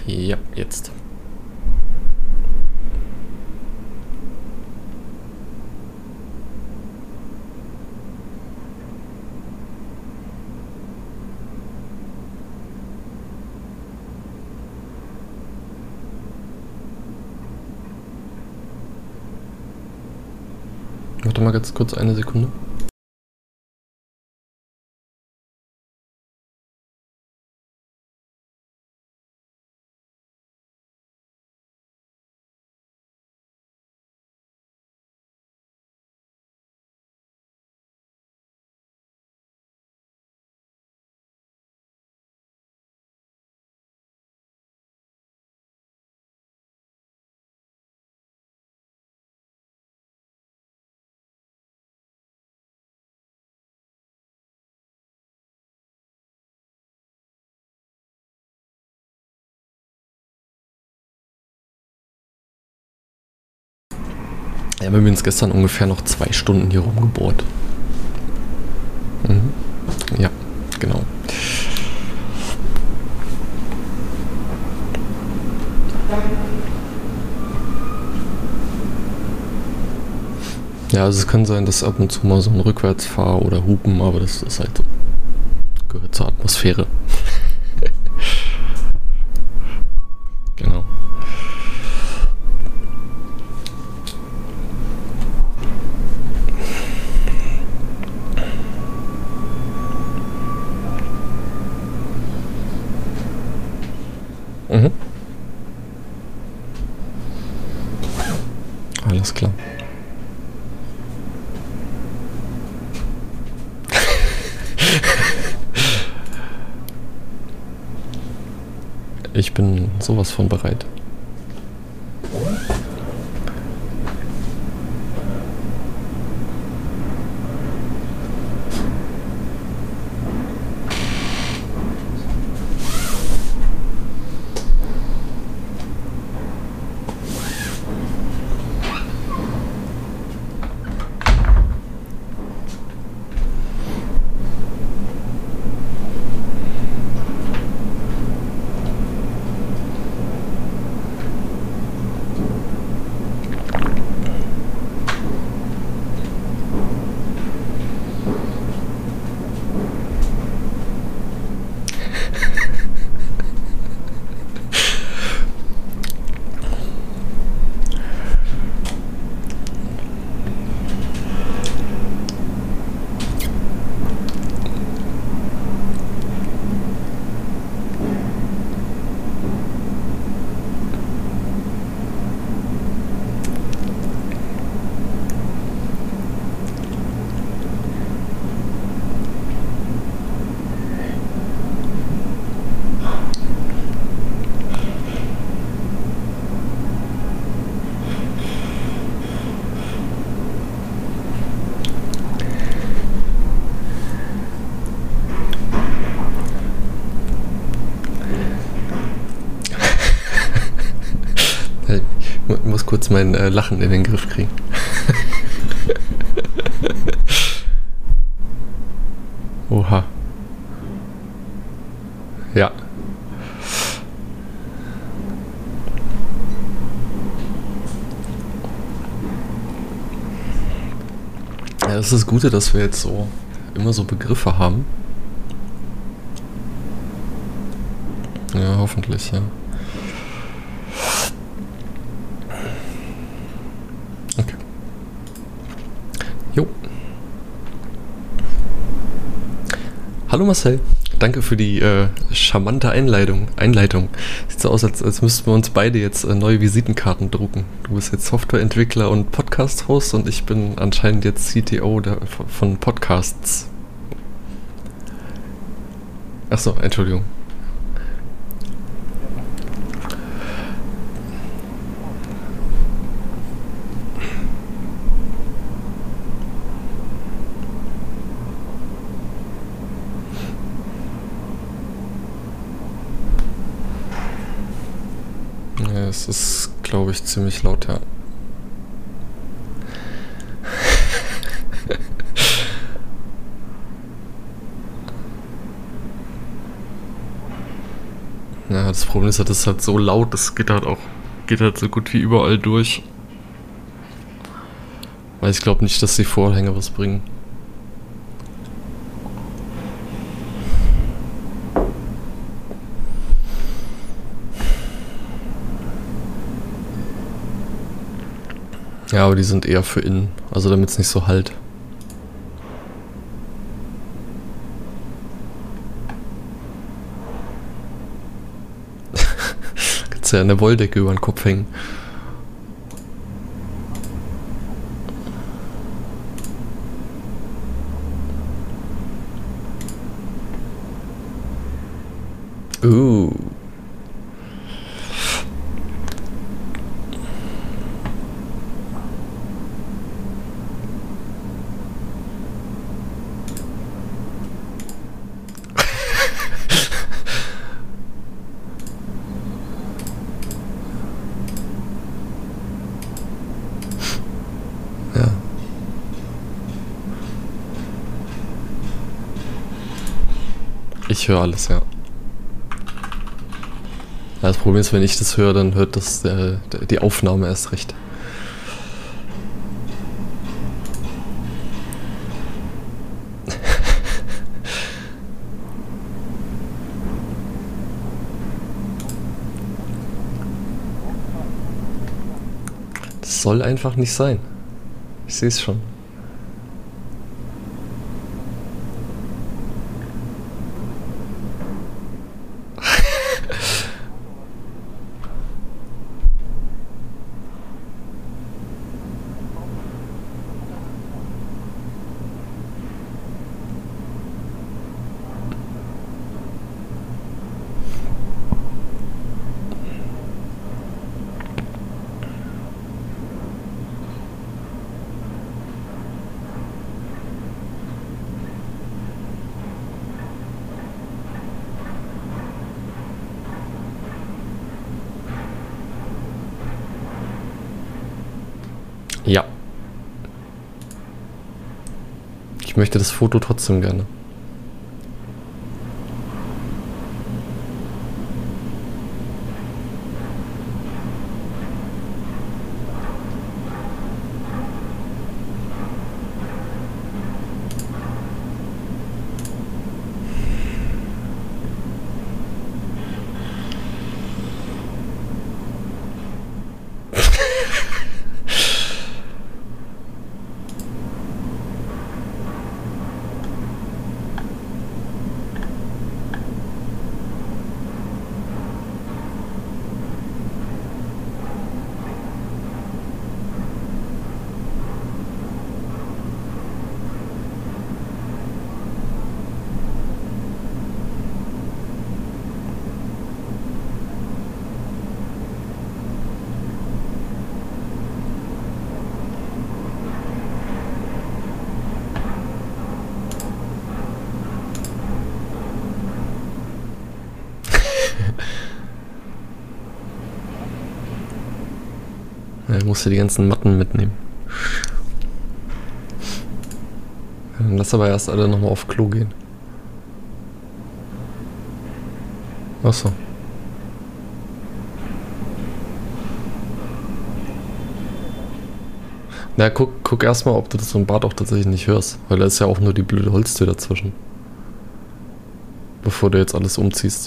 Ja, jetzt. Warte mal ganz kurz, eine Sekunde. Ja, wir haben uns gestern ungefähr noch 2 Stunden hier rumgebohrt. Mhm. Ja, genau. Ja, also es kann sein, dass ab und zu mal so ein Rückwärtsfahr oder Hupen, aber das ist halt so. Gehört zur Atmosphäre. Genau. Mhm. Alles klar. Ich bin sowas von bereit. Ich muss kurz mein Lachen in den Griff kriegen. Oha. Ja. Ja, das ist das Gute, dass wir jetzt so immer so Begriffe haben. Ja, hoffentlich, ja. Okay. Jo. Hallo Marcel. Danke für die charmante Einleitung. Sieht so aus, als müssten wir uns beide jetzt neue Visitenkarten drucken. Du bist jetzt Softwareentwickler und Podcast-Host und ich bin anscheinend jetzt CTO von Podcasts. Achso, Entschuldigung. Ja, es ist, glaube ich, ziemlich laut, ja. Ja, das Problem ist halt, das ist halt so laut, das geht halt so gut wie überall durch. Weil ich glaube nicht, dass die Vorhänge was bringen. Ja, aber die sind eher für innen, also damit es nicht so halt. Kannst ja eine Wolldecke über den Kopf hängen. Uh. Ja. Ich höre alles, ja. Ja. Das Problem ist, wenn ich das höre, dann hört das die Aufnahme erst recht. Das soll einfach nicht sein. Ich sehe es schon. Ja. Ich möchte das Foto trotzdem gerne. Ja, ich musste die ganzen Matten mitnehmen. Dann lass aber erst alle nochmal auf Klo gehen. Achso. Na, guck erstmal, ob du das im Bad auch tatsächlich nicht hörst. Weil da ist ja auch nur die blöde Holztür dazwischen. Bevor du jetzt alles umziehst.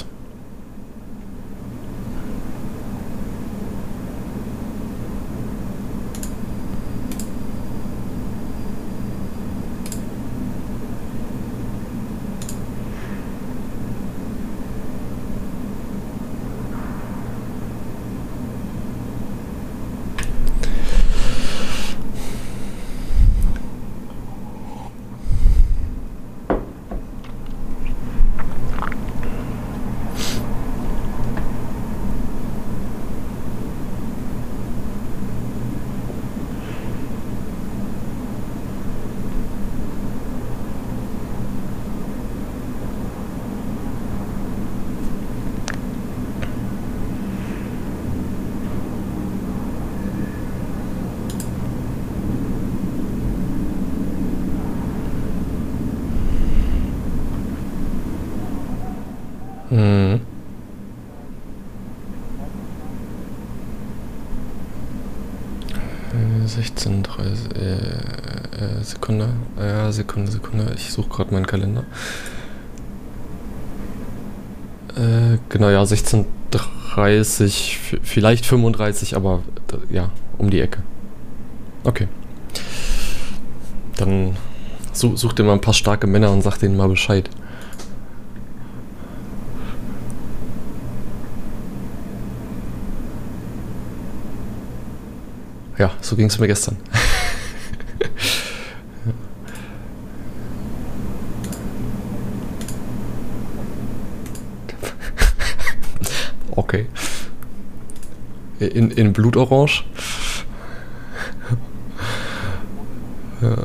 Mhm. 16:30, Sekunde. Ja, Sekunde. Ich suche gerade meinen Kalender. Genau, ja, 16:30, vielleicht 35, aber ja, um die Ecke. Okay. Dann such dir mal ein paar starke Männer und sag denen mal Bescheid. Ja, so ging es mir gestern. Okay. In Blutorange. Ja.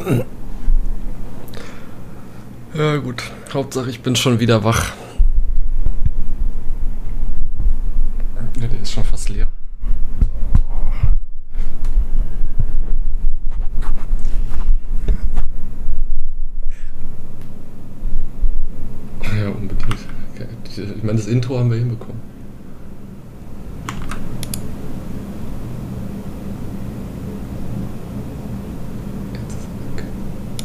Ja, gut. Hauptsache, ich bin schon wieder wach. Ja, der ist schon fast leer. Ja, unbedingt. Okay. Ich meine, das Intro haben wir hinbekommen.